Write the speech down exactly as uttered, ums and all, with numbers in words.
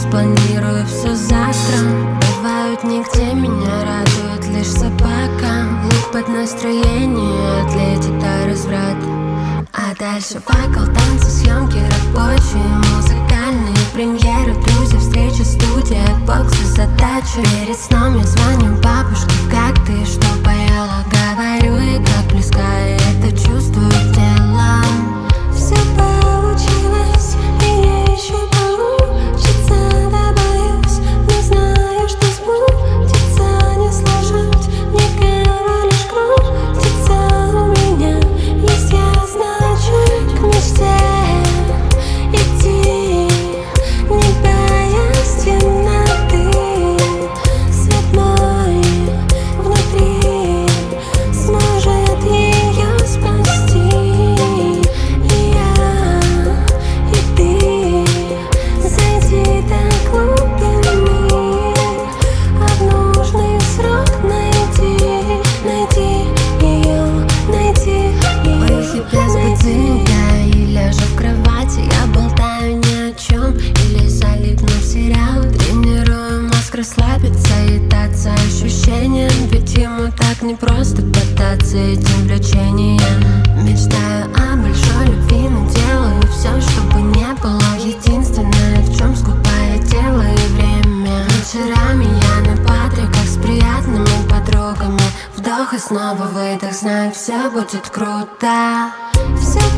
спланирую все завтра. Бывают нигде, меня радует лишь собака. Лук под настроение, отлетит до разврата. А дальше факел, танцы, съемки рабочие, музыкальные премьеры, друзья, встречи, студия, боксы, задачи. Перед сном я звоню бабушке: как ты, что поела? Говорю ей, как близка, и это чувствую телом. Все получилось, и я еще получится, да боюсь, но знаю, что сбудется. Не сложить никого, лишь крутится у меня. Есть я, значит, к мечте идти, не боясь темноты. Свет мой внутри сможет ее спасти. И я, и ты, зайди до глубины, а в нужный срок найди, найди ее, найди ее. Выхи без будильника и лежа в кровати, я болтаю ни о чем или залипну в сериал. Тренирую мозг расслабиться и даться ощущениям, ведь ему так непросто поддаться этим влечениям. Мечтаю о большой любви, но делаю все, чтобы не было. Единственное, в чем скупая тело и время. Вечерами я на Патриках с приятными подругами. Вдох и снова выдох, знаю, все будет круто. Все